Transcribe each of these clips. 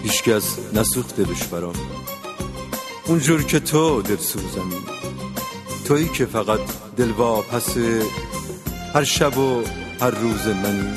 هیچکس نسوخت دلش برام، اونجور که تو دل سوزمی، تویی که فقط دل واپس هر شب و هر روز منی.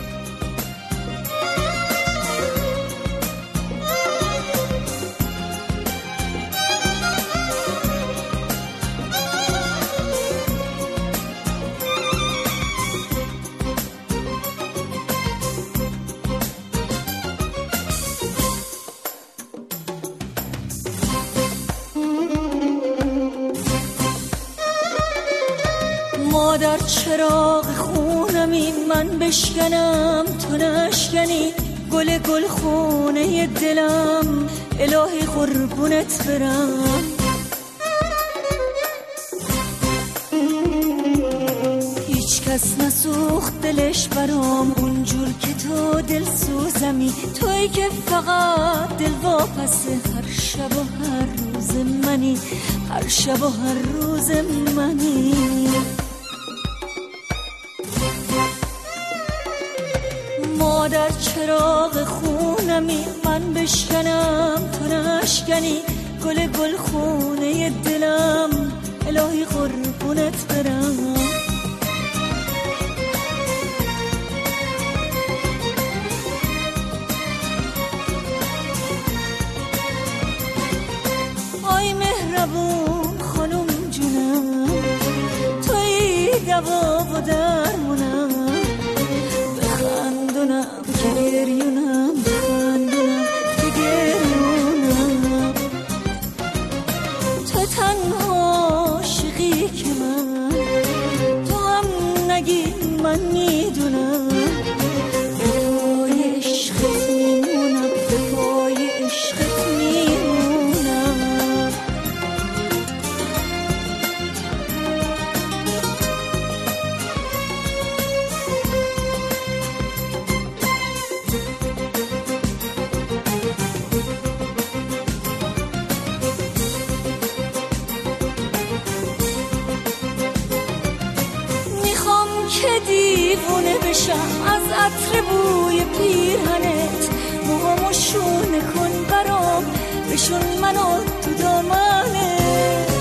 مادر چراغ خونمی، من بشکنم تو نشکنی، گل گل خونه دلم، الهی قربونت برم. هیچ کس نسوخت دلش برام، اونجور که تو دل سوزمی، تویی که فقط دل واپس هر شب و هر روز منی، هر شب و هر روز منی. مادر چراغ خونمی، من بشکنم تو نشکنی، گل گل خونه دلم، الهی قربونت برم. آی مهربون خانم جونم، تویی دوا و درمونم، بخندونم که گریونم، بخندونم که گریونم. تو تنها عاشقی که من، تو هم نگی من میدونم، به پای عشقت میمونم، به پای عشقت میمونم. که دیوونه بشم از عطر بوی پیرهنت، موهامو شونه کن برام، بشون منو تو دامنت.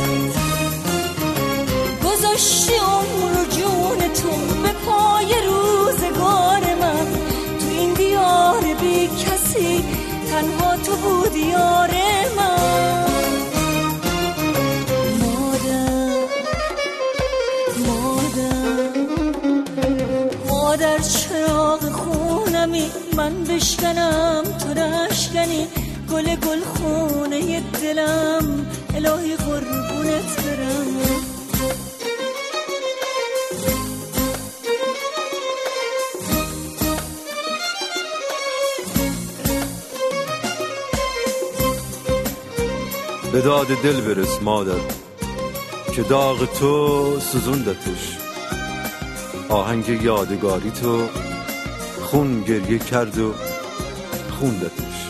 گذاشتی عمر و جون تو به پای روزگار من، تو این دیار بی کسی تنها تو بودی یار من. مادر چراغ خونمی، من بشکنم تو نشکنی، گل گل خونه دلم، الهی قربونت برم. به داد دل برس مادر که داغ تو سوزوندتش، آهنگ یادگاری تو خون گریه کرد و خوندتش.